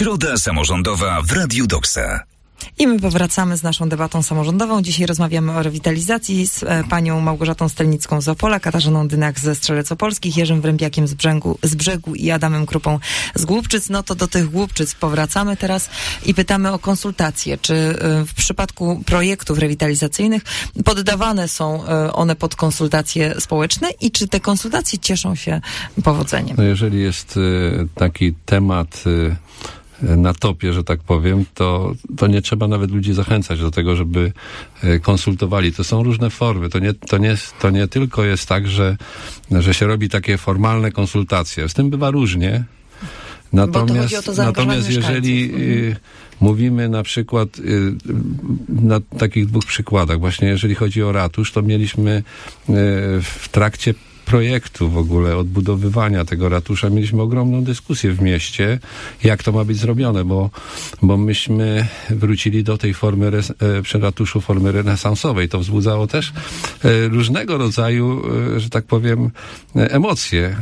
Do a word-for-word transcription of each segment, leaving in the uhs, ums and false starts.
Środa samorządowa w Radiu Doksa. I my powracamy z naszą debatą samorządową. Dzisiaj rozmawiamy o rewitalizacji z e, panią Małgorzatą Stelnicką z Opola, Katarzyną Dynach ze Strzelec Opolskich, Jerzym Wrębiakiem z Brzegu, z Brzegu i Adamem Krupą z Głubczyc. No to do tych Głubczyc powracamy teraz i pytamy o konsultacje. Czy e, w przypadku projektów rewitalizacyjnych poddawane są e, one pod konsultacje społeczne i czy te konsultacje cieszą się powodzeniem? No jeżeli jest e, taki temat e, na topie, że tak powiem, to, to nie trzeba nawet ludzi zachęcać do tego, żeby konsultowali. To są różne formy. To nie, to nie, to nie tylko jest tak, że, że się robi takie formalne konsultacje. Z tym bywa różnie. Natomiast, natomiast jeżeli y, mówimy na przykład y, na takich dwóch przykładach, właśnie jeżeli chodzi o ratusz, to mieliśmy y, w trakcie projektu w ogóle odbudowywania tego ratusza mieliśmy ogromną dyskusję w mieście, jak to ma być zrobione, bo, bo myśmy wrócili do tej formy res, e, przy ratuszu formy renesansowej. To wzbudzało też e, różnego rodzaju, e, że tak powiem, e, emocje.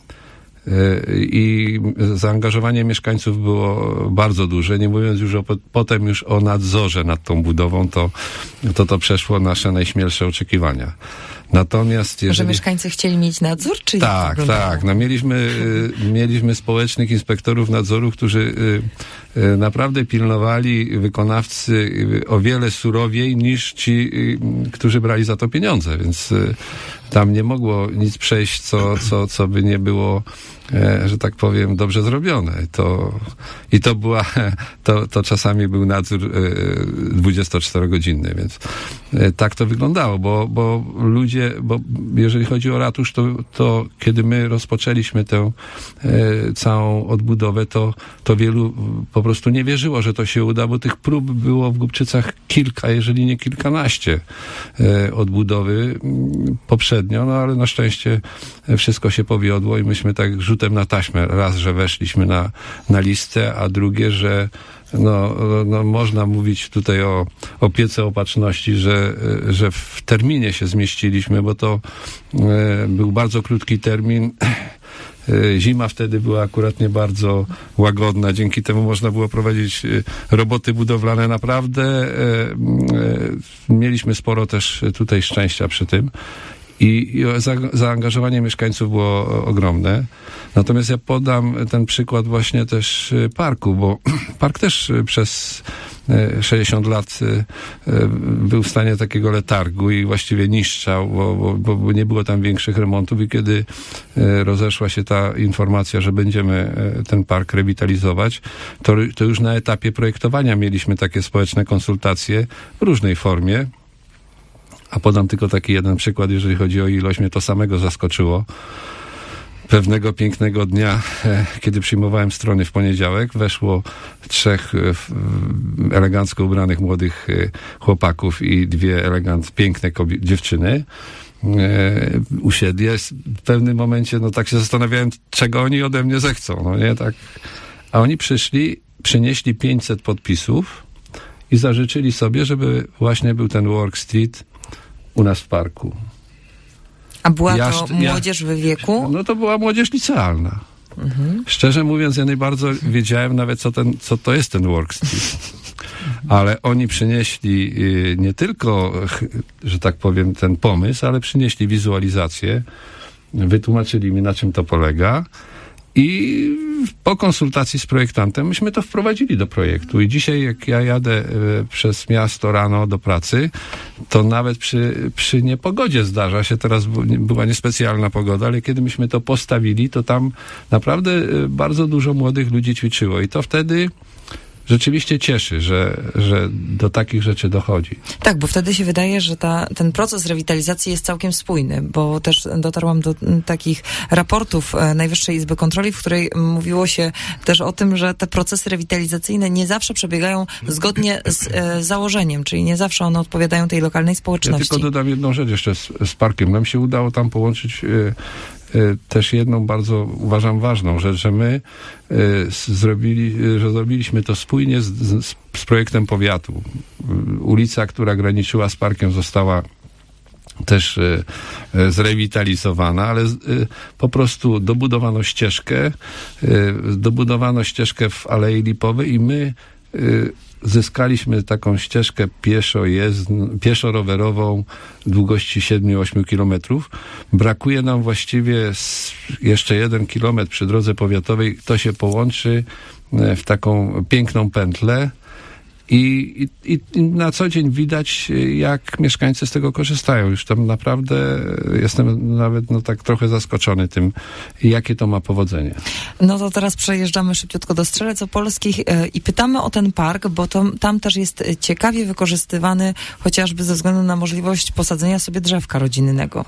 I zaangażowanie mieszkańców było bardzo duże, nie mówiąc już o, potem już o nadzorze nad tą budową, to to, to przeszło nasze najśmielsze oczekiwania. Natomiast jeżeli... Że mieszkańcy chcieli mieć nadzór, czy tak, jak tak. No mieliśmy, mieliśmy społecznych inspektorów nadzoru, którzy naprawdę pilnowali wykonawcy o wiele surowiej niż ci, którzy brali za to pieniądze, więc tam nie mogło nic przejść, co, co, co by nie było, że tak powiem, dobrze zrobione. To, i to była, to, to czasami był nadzór dwudziestoczterogodzinny, więc tak to wyglądało, bo, bo ludzie, bo jeżeli chodzi o ratusz, to, to kiedy my rozpoczęliśmy tę e, całą odbudowę, to, to wielu po prostu nie wierzyło, że to się uda, bo tych prób było w Głubczycach kilka, jeżeli nie kilkanaście e, odbudowy m, poprzednio, no ale na szczęście wszystko się powiodło i myśmy tak rzutem na taśmę, raz, że weszliśmy na, na listę, a drugie, że No, no, można mówić tutaj o opiece opatrzności, że, że w terminie się zmieściliśmy, bo to e, był bardzo krótki termin. E, zima wtedy była akurat nie bardzo łagodna. Dzięki temu można było prowadzić e, roboty budowlane naprawdę. E, e, mieliśmy sporo też tutaj szczęścia przy tym. I, i za, zaangażowanie mieszkańców było ogromne. Natomiast ja podam ten przykład właśnie też parku, bo park też przez sześćdziesiąt lat był w stanie takiego letargu i właściwie niszczał, bo, bo, bo nie było tam większych remontów i kiedy rozeszła się ta informacja, że będziemy ten park rewitalizować, to, to już na etapie projektowania mieliśmy takie społeczne konsultacje w różnej formie. A podam tylko taki jeden przykład, jeżeli chodzi o ilość, mnie to samego zaskoczyło. Pewnego pięknego dnia, kiedy przyjmowałem strony w poniedziałek, weszło trzech elegancko ubranych młodych chłopaków i dwie elegant, piękne kobie- dziewczyny. Usiedli. Ja w pewnym momencie, no tak się zastanawiałem, czego oni ode mnie zechcą, no nie, tak. A oni przyszli, przynieśli pięćset podpisów i zażyczyli sobie, żeby właśnie był ten Work Street u nas w parku. A była ja, to młodzież ja, w wieku? No to była młodzież licealna. Mhm. Szczerze mówiąc, ja nie bardzo wiedziałem nawet, co, ten, co to jest ten Work Street. Ale oni przynieśli y, nie tylko, że tak powiem, ten pomysł, ale przynieśli wizualizację, wytłumaczyli mi, na czym to polega. I po konsultacji z projektantem myśmy to wprowadzili do projektu. I dzisiaj, jak ja jadę y, przez miasto rano do pracy, to nawet przy, przy niepogodzie zdarza się, teraz bu, była niespecjalna pogoda, ale kiedy myśmy to postawili, to tam naprawdę y, bardzo dużo młodych ludzi ćwiczyło. I to wtedy rzeczywiście cieszy, że, że do takich rzeczy dochodzi. Tak, bo wtedy się wydaje, że ta, ten proces rewitalizacji jest całkiem spójny, bo też dotarłam do m, takich raportów e, Najwyższej Izby Kontroli, w której mówiło się też o tym, że te procesy rewitalizacyjne nie zawsze przebiegają zgodnie z e, założeniem, czyli nie zawsze one odpowiadają tej lokalnej społeczności. Ja tylko dodam jedną rzecz jeszcze z, z parkiem. Nam się udało tam połączyć e, też jedną bardzo, uważam, ważną rzecz, że my y, zrobili, że zrobiliśmy to spójnie z, z, z projektem powiatu. Ulica, która graniczyła z parkiem, została też y, y, zrewitalizowana, ale y, po prostu dobudowano ścieżkę, y, dobudowano ścieżkę w Alei Lipowej i my y, zyskaliśmy taką ścieżkę pieszo-jezdn- pieszo-rowerową długości siedem do ośmiu kilometrów. Brakuje nam właściwie jeszcze jeden kilometr przy drodze powiatowej. To się połączy w taką piękną pętlę. I, i, I na co dzień widać, jak mieszkańcy z tego korzystają. Już tam naprawdę jestem nawet no, tak trochę zaskoczony tym, jakie to ma powodzenie. No to teraz przejeżdżamy szybciutko do Strzelec Opolskich e, i pytamy o ten park, bo to, tam też jest ciekawie wykorzystywany, chociażby ze względu na możliwość posadzenia sobie drzewka rodzinnego.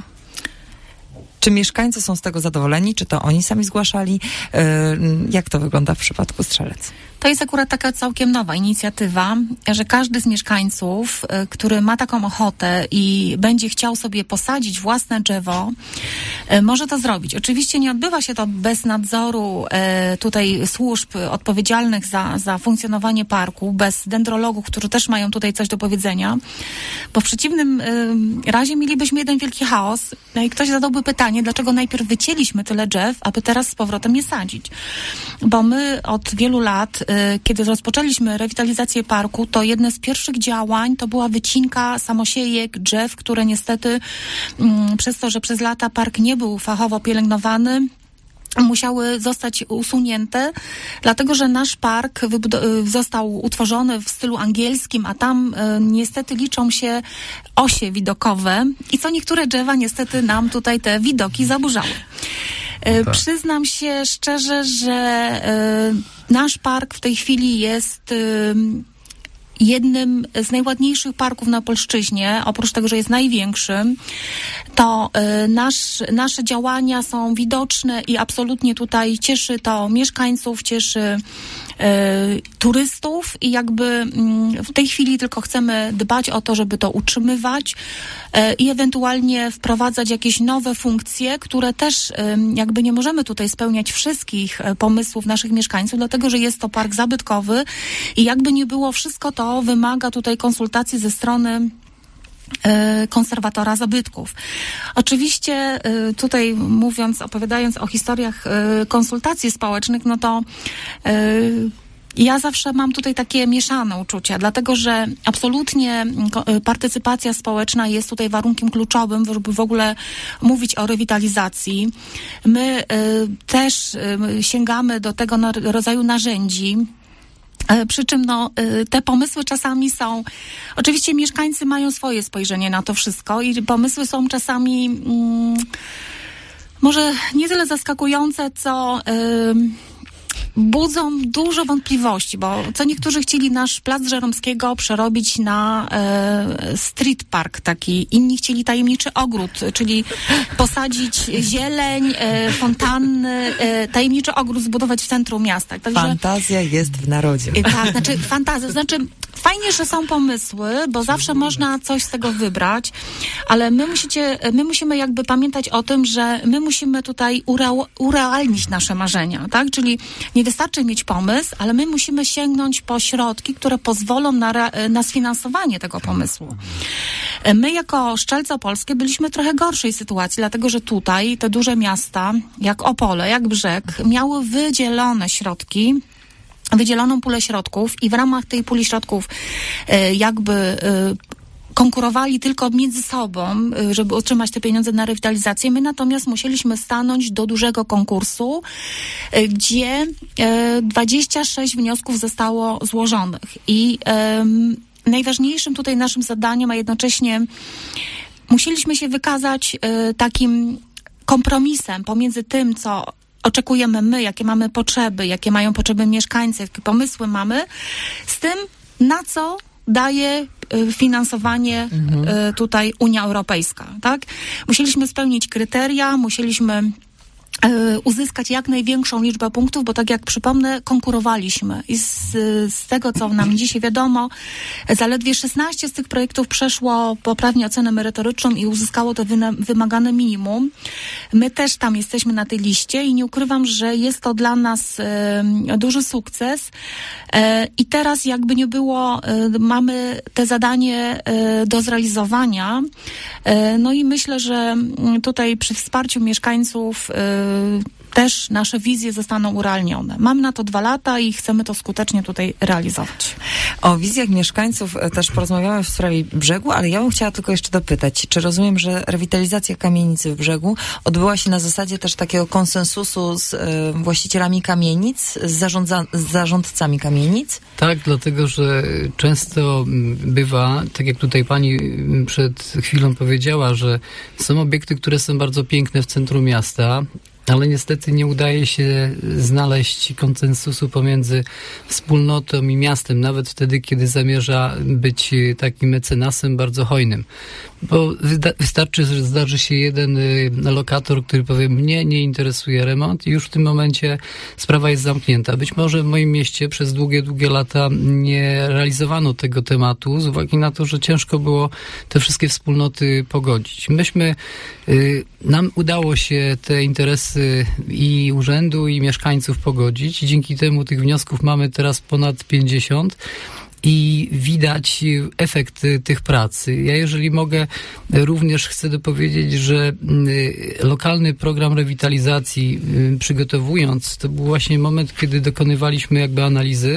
Czy mieszkańcy są z tego zadowoleni? Czy to oni sami zgłaszali? E, jak to wygląda w przypadku Strzelec? To jest akurat taka całkiem nowa inicjatywa, że każdy z mieszkańców, y, który ma taką ochotę i będzie chciał sobie posadzić własne drzewo, y, może to zrobić. Oczywiście nie odbywa się to bez nadzoru y, tutaj służb odpowiedzialnych za, za funkcjonowanie parku, bez dendrologów, którzy też mają tutaj coś do powiedzenia, bo w przeciwnym y, razie mielibyśmy jeden wielki chaos. No i ktoś zadałby pytanie, dlaczego najpierw wycięliśmy tyle drzew, aby teraz z powrotem je sadzić. Bo my od wielu lat, kiedy rozpoczęliśmy rewitalizację parku, to jedne z pierwszych działań to była wycinka samosiejek, drzew, które niestety mm, przez to, że przez lata park nie był fachowo pielęgnowany, musiały zostać usunięte, dlatego że nasz park wybud- został utworzony w stylu angielskim, a tam y, niestety liczą się osie widokowe i co niektóre drzewa niestety nam tutaj te widoki zaburzały. Y, tak. Przyznam się szczerze, że y, nasz park w tej chwili jest y, jednym z najładniejszych parków na Opolszczyźnie, oprócz tego, że jest największym, to y, nasz, nasze działania są widoczne i absolutnie tutaj cieszy to mieszkańców, cieszy y, turystów i jakby y, w tej chwili tylko chcemy dbać o to, żeby to utrzymywać y, i ewentualnie wprowadzać jakieś nowe funkcje, które też y, jakby nie możemy tutaj spełniać wszystkich y, pomysłów naszych mieszkańców, dlatego, że jest to park zabytkowy i jakby nie było, wszystko to wymaga tutaj konsultacji ze strony konserwatora zabytków. Oczywiście tutaj mówiąc, opowiadając o historiach konsultacji społecznych, no to ja zawsze mam tutaj takie mieszane uczucia, dlatego że absolutnie partycypacja społeczna jest tutaj warunkiem kluczowym, żeby w ogóle mówić o rewitalizacji. My też sięgamy do tego rodzaju narzędzi. Przy czym no, te pomysły czasami są, oczywiście mieszkańcy mają swoje spojrzenie na to wszystko i pomysły są czasami mm, może nie tyle zaskakujące, co y, budzą dużo wątpliwości, bo co niektórzy chcieli nasz Plac Żeromskiego przerobić na e, street park taki, inni chcieli tajemniczy ogród, czyli posadzić zieleń, e, fontanny, e, tajemniczy ogród zbudować w centrum miasta. Także, fantazja jest w narodzie. E, tak, znaczy fantazja, znaczy fajnie, że są pomysły, bo zawsze można coś z tego wybrać, ale my musicie, my musimy jakby pamiętać o tym, że my musimy tutaj ure- urealnić nasze marzenia, tak? Czyli nie wystarczy mieć pomysł, ale my musimy sięgnąć po środki, które pozwolą na, re- na sfinansowanie tego pomysłu. My jako Strzelce Opolskie byliśmy w trochę gorszej sytuacji, dlatego że tutaj te duże miasta, jak Opole, jak Brzeg, miały wydzielone środki, wydzieloną pulę środków i w ramach tej puli środków y, jakby y, konkurowali tylko między sobą, y, żeby otrzymać te pieniądze na rewitalizację. My natomiast musieliśmy stanąć do dużego konkursu, y, gdzie y, dwadzieścia sześć wniosków zostało złożonych. I y, najważniejszym tutaj naszym zadaniem, a jednocześnie musieliśmy się wykazać y, takim kompromisem pomiędzy tym, co oczekujemy my, jakie mamy potrzeby, jakie mają potrzeby mieszkańcy, jakie pomysły mamy, z tym, na co daje y, finansowanie mhm. y, tutaj Unia Europejska, tak? Musieliśmy spełnić kryteria, musieliśmy uzyskać jak największą liczbę punktów, bo tak jak przypomnę, konkurowaliśmy i z, z tego, co nam dzisiaj wiadomo, zaledwie szesnaście z tych projektów przeszło poprawnie ocenę merytoryczną i uzyskało to wyna, wymagane minimum. My też tam jesteśmy na tej liście i nie ukrywam, że jest to dla nas e, duży sukces e, i teraz jakby nie było, e, mamy te zadanie e, do zrealizowania, e, no i myślę, że tutaj przy wsparciu mieszkańców e, też nasze wizje zostaną urealnione. Mamy na to dwa lata i chcemy to skutecznie tutaj realizować. O wizjach mieszkańców też porozmawiamy w sprawie Brzegu, ale ja bym chciała tylko jeszcze dopytać, czy rozumiem, że rewitalizacja kamienicy w Brzegu odbyła się na zasadzie też takiego konsensusu z y, właścicielami kamienic, z, zarządza, z zarządcami kamienic? Tak, dlatego, że często bywa, tak jak tutaj pani przed chwilą powiedziała, że są obiekty, które są bardzo piękne w centrum miasta, ale niestety nie udaje się znaleźć konsensusu pomiędzy wspólnotą i miastem, nawet wtedy, kiedy zamierza być takim mecenasem bardzo hojnym. Bo wystarczy, że zdarzy się jeden lokator, który powie, mnie nie interesuje remont i już w tym momencie sprawa jest zamknięta. Być może w moim mieście przez długie, długie lata nie realizowano tego tematu z uwagi na to, że ciężko było te wszystkie wspólnoty pogodzić. Myśmy, nam udało się te interesy i urzędu, i mieszkańców pogodzić i dzięki temu tych wniosków mamy teraz ponad pięćdziesiąt. I widać efekt tych prac. Ja jeżeli mogę, również chcę dopowiedzieć, że lokalny program rewitalizacji przygotowując, to był właśnie moment, kiedy dokonywaliśmy jakby analizy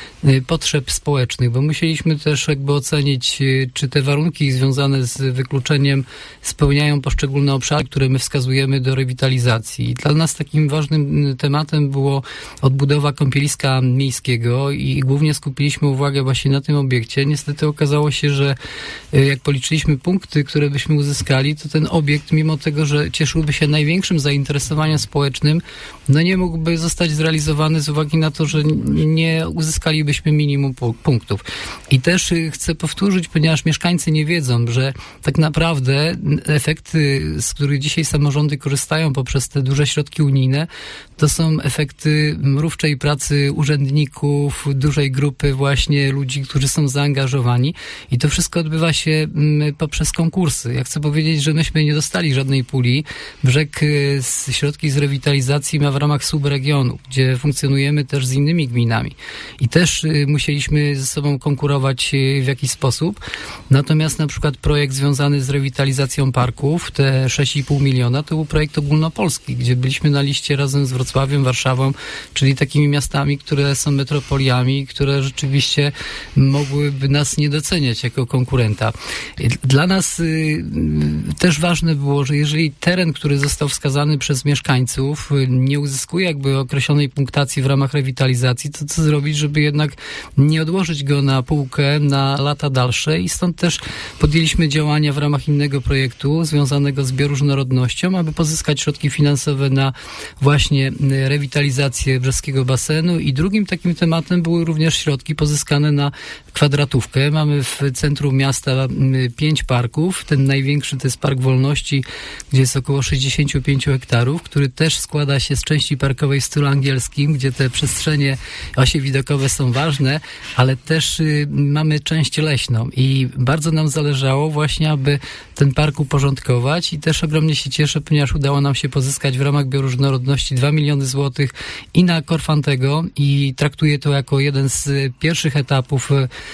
potrzeb społecznych, bo musieliśmy też jakby ocenić, czy te warunki związane z wykluczeniem spełniają poszczególne obszary, które my wskazujemy do rewitalizacji. I dla nas takim ważnym tematem było odbudowa kąpieliska miejskiego i głównie skupiliśmy uwagę właśnie na tym obiekcie. Niestety okazało się, że jak policzyliśmy punkty, które byśmy uzyskali, to ten obiekt, mimo tego, że cieszyłby się największym zainteresowaniem społecznym, no nie mógłby zostać zrealizowany z uwagi na to, że nie uzyskalibyśmy minimum punktów. I też chcę powtórzyć, ponieważ mieszkańcy nie wiedzą, że tak naprawdę efekty, z których dzisiaj samorządy korzystają poprzez te duże środki unijne, to są efekty mrówczej pracy urzędników, dużej grupy właśnie ludzi, którzy są zaangażowani i to wszystko odbywa się poprzez konkursy. Ja chcę powiedzieć, że myśmy nie dostali żadnej puli. Brzeg z środki z rewitalizacji ma w ramach subregionu, gdzie funkcjonujemy też z innymi gminami. I też musieliśmy ze sobą konkurować w jakiś sposób. Natomiast na przykład projekt związany z rewitalizacją parków, te sześć i pół miliona, to był projekt ogólnopolski, gdzie byliśmy na liście razem z Wrocławiem, Warszawą, czyli takimi miastami, które są metropoliami, które rzeczywiście mogłyby nas nie doceniać jako konkurenta. Dla nas y, też ważne było, że jeżeli teren, który został wskazany przez mieszkańców, nie uzyskuje jakby określonej punktacji w ramach rewitalizacji, to co zrobić, żeby jednak nie odłożyć go na półkę na lata dalsze i stąd też podjęliśmy działania w ramach innego projektu związanego z bioróżnorodnością, aby pozyskać środki finansowe na właśnie rewitalizację brzeskiego basenu i drugim takim tematem były również środki pozyskane na kwadratówkę. Mamy w centrum miasta pięć parków. Ten największy to jest Park Wolności, gdzie jest około sześćdziesiąt pięć hektarów, który też składa się z części parkowej w stylu angielskim, gdzie te przestrzenie osie widokowe są ważne, ale też y, mamy część leśną i bardzo nam zależało właśnie, aby ten park uporządkować i też ogromnie się cieszę, ponieważ udało nam się pozyskać w ramach bioróżnorodności dwa miliony złotych i na Korfantego i traktuję to jako jeden z pierwszych etapów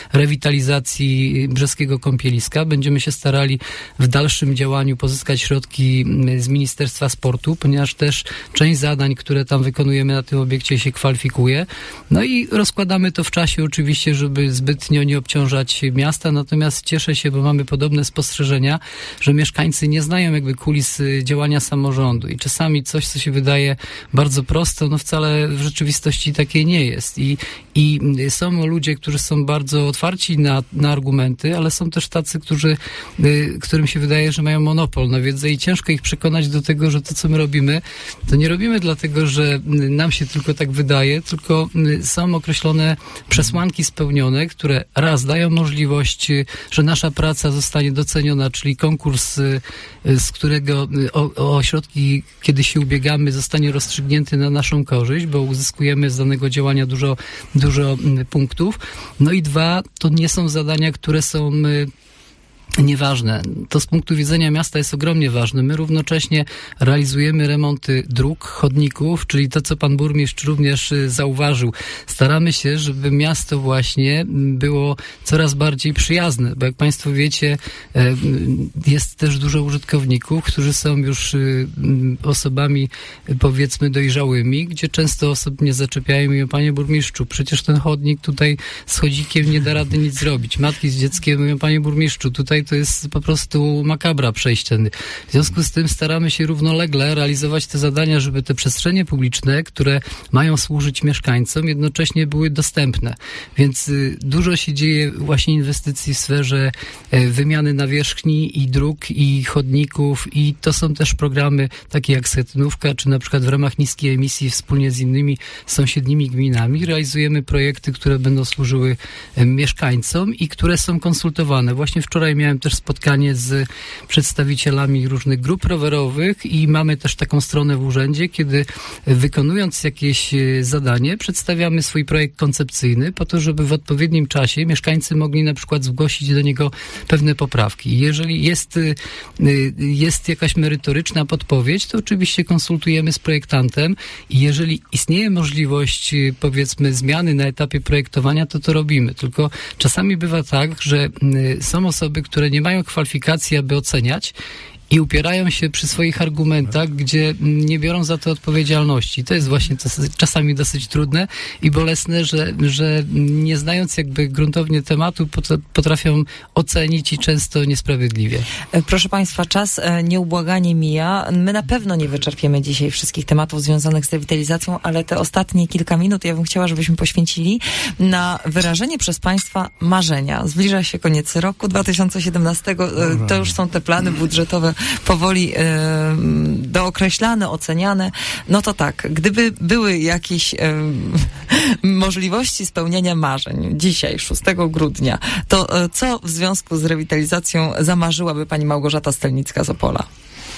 rewitalizacji brzeskiego kąpieliska. Będziemy się starali w dalszym działaniu pozyskać środki z Ministerstwa Sportu, ponieważ też część zadań, które tam wykonujemy na tym obiekcie się kwalifikuje. No i rozkładamy to w czasie oczywiście, żeby zbytnio nie obciążać miasta, natomiast cieszę się, bo mamy podobne spostrzeżenia, że mieszkańcy nie znają jakby kulis działania samorządu i czasami coś, co się wydaje bardzo prosto, no wcale w rzeczywistości takiej nie jest. I I są ludzie, którzy są bardzo otwarci na, na argumenty, ale są też tacy, którzy, którym się wydaje, że mają monopol na wiedzę i ciężko ich przekonać do tego, że to, co my robimy, to nie robimy dlatego, że nam się tylko tak wydaje, tylko są określone przesłanki spełnione, które raz dają możliwość, że nasza praca zostanie doceniona, czyli konkurs, z którego o, o środki, kiedy się ubiegamy, zostanie rozstrzygnięty na naszą korzyść, bo uzyskujemy z danego działania dużo, dużo punktów. No i dwa, to nie są zadania, które są nieważne. To z punktu widzenia miasta jest ogromnie ważne. My równocześnie realizujemy remonty dróg, chodników, czyli to, co pan burmistrz również zauważył. Staramy się, żeby miasto właśnie było coraz bardziej przyjazne, bo jak państwo wiecie, jest też dużo użytkowników, którzy są już osobami, powiedzmy, dojrzałymi, gdzie często osoby mnie zaczepiają i mówią: panie burmistrzu, przecież ten chodnik tutaj z chodzikiem nie da rady nic zrobić. Matki z dzieckiem mówią: panie burmistrzu, tutaj to jest po prostu makabra przejście. W związku z tym staramy się równolegle realizować te zadania, żeby te przestrzenie publiczne, które mają służyć mieszkańcom, jednocześnie były dostępne. Więc y, dużo się dzieje właśnie inwestycji w sferze y, wymiany nawierzchni i dróg, i chodników, i to są też programy takie jak Schetynówka, czy na przykład w ramach niskiej emisji wspólnie z innymi sąsiednimi gminami realizujemy projekty, które będą służyły y, mieszkańcom i które są konsultowane. Właśnie wczoraj miałem też spotkanie z przedstawicielami różnych grup rowerowych i mamy też taką stronę w urzędzie, kiedy wykonując jakieś zadanie, przedstawiamy swój projekt koncepcyjny po to, żeby w odpowiednim czasie mieszkańcy mogli na przykład zgłosić do niego pewne poprawki. Jeżeli jest, jest jakaś merytoryczna podpowiedź, to oczywiście konsultujemy z projektantem i jeżeli istnieje możliwość, powiedzmy, zmiany na etapie projektowania, to to robimy. Tylko czasami bywa tak, że są osoby, które nie mają kwalifikacji, aby oceniać i upierają się przy swoich argumentach, gdzie nie biorą za to odpowiedzialności. To jest właśnie to czasami dosyć trudne i bolesne, że, że nie znając jakby gruntownie tematu, potrafią ocenić i często niesprawiedliwie. Proszę państwa, czas nieubłaganie mija. My na pewno nie wyczerpiemy dzisiaj wszystkich tematów związanych z rewitalizacją, ale te ostatnie kilka minut ja bym chciała, żebyśmy poświęcili na wyrażenie przez państwa marzenia. Zbliża się koniec roku dwa tysiące siedemnastego. To już są te plany budżetowe powoli e, dookreślane, oceniane. No to tak, gdyby były jakieś e, możliwości spełnienia marzeń dzisiaj, szóstego grudnia, to e, co w związku z rewitalizacją zamarzyłaby pani Małgorzata Stelnicka z Opola?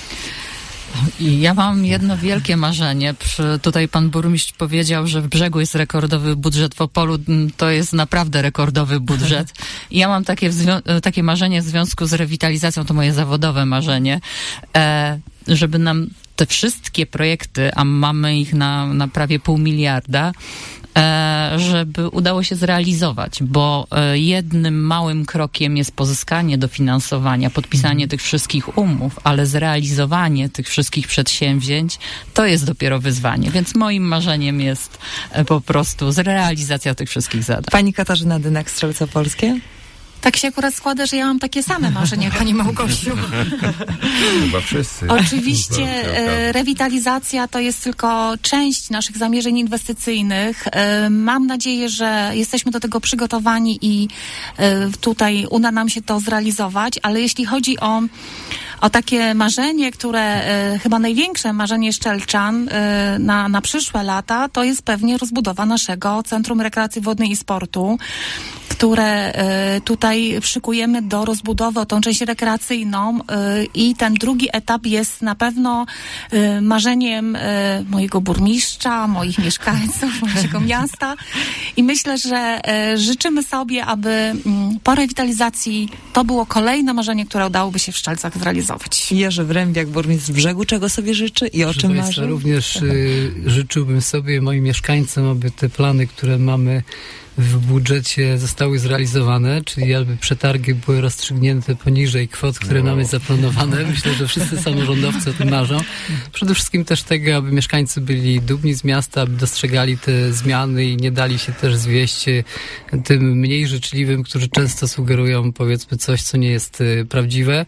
I ja mam jedno wielkie marzenie. Tutaj pan burmistrz powiedział, że w Brzegu jest rekordowy budżet, w Opolu to jest naprawdę rekordowy budżet. I ja mam takie, takie marzenie w związku z rewitalizacją, to moje zawodowe marzenie, e, żeby nam te wszystkie projekty, a mamy ich na, na prawie pół miliarda, żeby udało się zrealizować, bo jednym małym krokiem jest pozyskanie dofinansowania, podpisanie tych wszystkich umów, ale zrealizowanie tych wszystkich przedsięwzięć to jest dopiero wyzwanie. Więc moim marzeniem jest po prostu zrealizacja tych wszystkich zadań. Pani Katarzyna Dynak, Strzelce Opolskie? Tak się akurat składa, że ja mam takie same marzenia jak pani Małgosiu. Chyba wszyscy. Oczywiście e, rewitalizacja to jest tylko część naszych zamierzeń inwestycyjnych. E, mam nadzieję, że jesteśmy do tego przygotowani i e, tutaj uda nam się to zrealizować, ale jeśli chodzi o O takie marzenie, które e, chyba największe marzenie Szczelczan e, na, na przyszłe lata, to jest pewnie rozbudowa naszego Centrum Rekreacji Wodnej i Sportu, które e, tutaj szykujemy do rozbudowy o tą część rekreacyjną e, i ten drugi etap jest na pewno e, marzeniem e, mojego burmistrza, moich mieszkańców, mojego miasta i myślę, że e, życzymy sobie, aby m, po rewitalizacji to było kolejne marzenie, które udałoby się w Szczelcach zrealizować. Jerzy Wrębiak, burmistrz Brzegu, czego sobie życzy i o czym marzy? Również y, życzyłbym sobie, moim mieszkańcom, aby te plany, które mamy w budżecie, zostały zrealizowane, czyli aby przetargi były rozstrzygnięte poniżej kwot, które no. mamy zaplanowane. Myślę, że wszyscy samorządowcy o tym marzą. Przede wszystkim też tego, aby mieszkańcy byli dumni z miasta, aby dostrzegali te zmiany i nie dali się też zwieść tym mniej życzliwym, którzy często sugerują, powiedzmy, coś, co nie jest prawdziwe.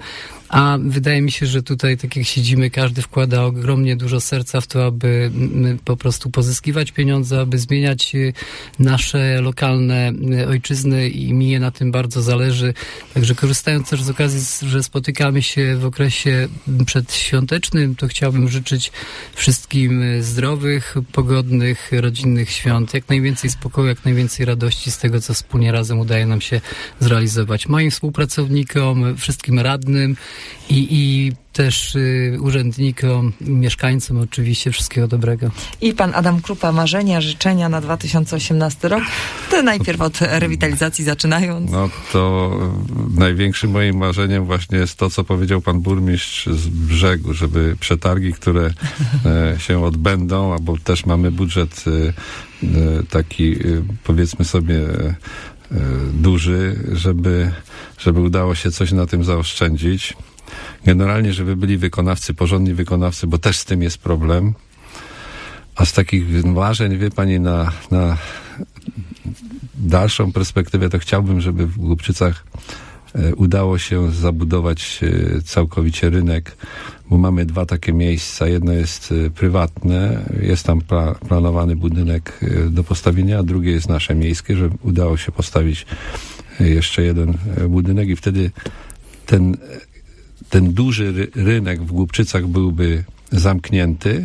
A wydaje mi się, że tutaj, tak jak siedzimy, każdy wkłada ogromnie dużo serca w to, aby po prostu pozyskiwać pieniądze, aby zmieniać nasze lokalne ojczyzny i mi je na tym bardzo zależy. Także korzystając też z okazji, że spotykamy się w okresie przedświątecznym, to chciałbym życzyć wszystkim zdrowych, pogodnych, rodzinnych świąt, jak najwięcej spokoju, jak najwięcej radości z tego, co wspólnie razem udaje nam się zrealizować. Moim współpracownikom, wszystkim radnym i, i też y, urzędnikom, mieszkańcom oczywiście wszystkiego dobrego. I pan Adam Krupa, marzenia, życzenia na dwa tysiące osiemnasty rok. To najpierw od rewitalizacji zaczynając. No to największym moim marzeniem właśnie jest to, co powiedział pan burmistrz z Brzegu, żeby przetargi, które e, się odbędą, albo też mamy budżet e, e, taki, e, powiedzmy sobie, e, duży, żeby, żeby udało się coś na tym zaoszczędzić. Generalnie, żeby byli wykonawcy, porządni wykonawcy, bo też z tym jest problem. A z takich marzeń, wie pani, na, na dalszą perspektywę, to chciałbym, żeby w Głubczycach e, udało się zabudować e, całkowicie rynek, bo mamy dwa takie miejsca. Jedno jest e, prywatne, jest tam pla, planowany budynek e, do postawienia, a drugie jest nasze miejskie, żeby udało się postawić e, jeszcze jeden e, budynek i wtedy ten ten duży ry- rynek w Głubczycach byłby zamknięty,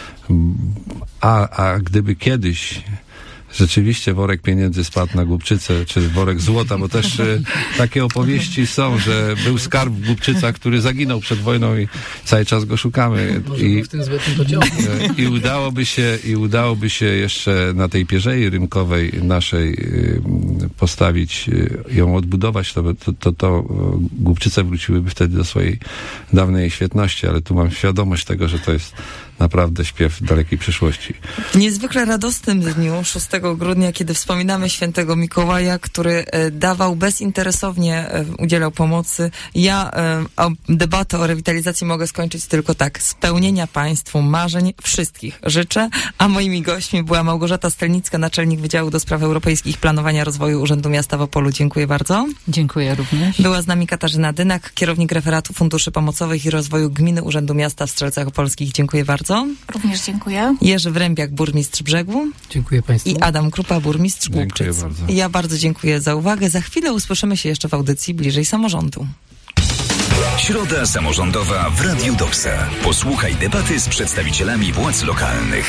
a, a gdyby kiedyś rzeczywiście worek pieniędzy spadł na Głubczycę, czy worek złota, bo też e, takie opowieści są, że był skarb w Głubczycach, który zaginął przed wojną i cały czas go szukamy. I, w tym zbytym pociągu. I udałoby się, i udałoby się jeszcze na tej pierzei rynkowej naszej y, postawić, y, ją odbudować, to, to, to, to Głubczyce wróciłyby wtedy do swojej dawnej świetności, ale tu mam świadomość tego, że to jest naprawdę śpiew dalekiej przyszłości. W niezwykle radosnym dniu, szóstego grudnia, kiedy wspominamy świętego Mikołaja, który e, dawał bezinteresownie, e, udzielał pomocy. Ja e, o, debatę o rewitalizacji mogę skończyć tylko tak. Spełnienia Państwu marzeń wszystkich życzę, a moimi gośćmi była Małgorzata Stelnicka, naczelnik Wydziału do Spraw Europejskich Planowania Rozwoju Urzędu Miasta w Opolu. Dziękuję bardzo. Dziękuję również. Była z nami Katarzyna Dynak, kierownik referatu Funduszy Pomocowych i Rozwoju Gminy Urzędu Miasta w Strzelcach Opolskich. Dziękuję bardzo. Również dziękuję. Jerzy Wrębiak, burmistrz Brzegu. Dziękuję Państwu. I Adam Krupa, burmistrz Głubczyc. Dziękuję bardzo. Ja bardzo dziękuję za uwagę. Za chwilę usłyszymy się jeszcze w audycji Bliżej Samorządu. Środa samorządowa w Radiu Doksa. Posłuchaj debaty z przedstawicielami władz lokalnych.